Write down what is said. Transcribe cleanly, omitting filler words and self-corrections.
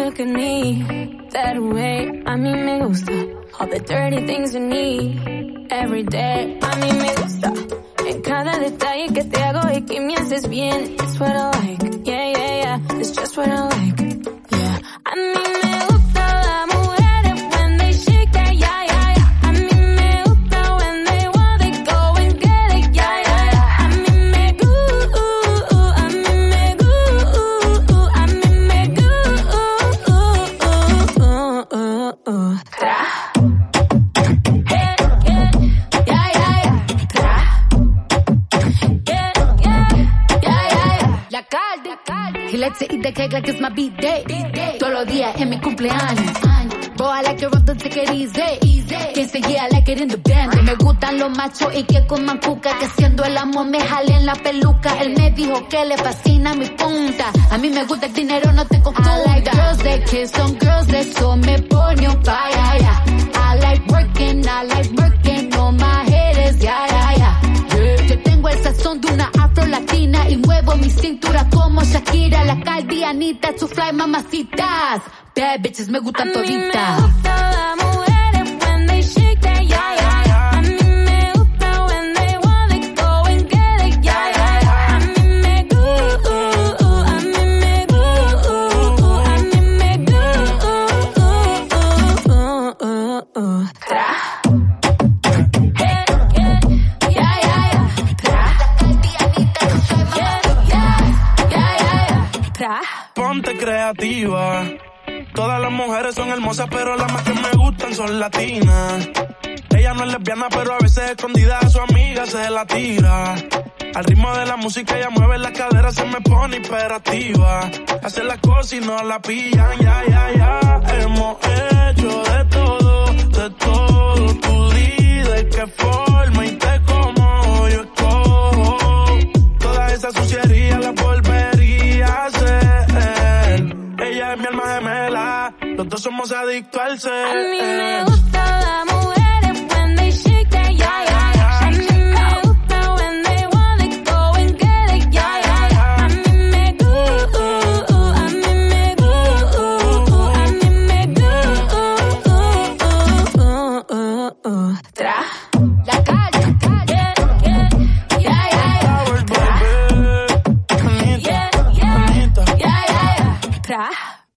look at me that way. A mí me gusta all the dirty things you need every day. A mí me gusta en cada detalle que te hago y que me haces bien. It's what I like, yeah, yeah, yeah. It's just what I like, yeah. A mí me gusta la mujeres when they shake that, yeah, yeah, yeah. A mí me gusta when they want they go and get it, yeah, yeah, yeah. A mí me gusta, a mí me gusta, a mí me gusta. He likes to eat the cake like it's my B-day. Todos los días es mi cumpleaños. Boy, I like it rough, don't take it easy. Can't say yeah, I like it in the band. Me gustan los machos y que coman cuca. Que haciendo el amor me jalen la peluca. Él me dijo que le fascina mi punta. A mí me gusta el dinero, no te confunda. I like girls that kiss on girls, eso me pone on fire, yeah. I like working on my haters, yeah, yeah, yeah. Yo tengo el sazón de una afro-latina y muevo mi cintura como Shakira, la caldianita, su fly mamacitas. Bad bitches me gustan toditas. A mí me gusta la mujeres when they shake that, yeah, yeah, yeah. A mí me gusta when they want they go and get it, yeah, yeah, yeah. A mí me gusta, a mí me gusta, a mí me gusta. Ponte creativa. Todas las mujeres son hermosas, pero las más que me gustan son latinas. Ella no es lesbiana, pero a veces escondida a su amiga se la tira. Al ritmo de la música ella mueve la cadera, se me pone hiperactiva. Hace las cosas y no la pillan, ya, ya, ya. Hemos hecho de todo. Tú di de qué forma y te como yo escojo. Toda esa suciería la volvería a hacer. Ella es mi alma gemela, los dos somos adictos al ser. A mí me gusta la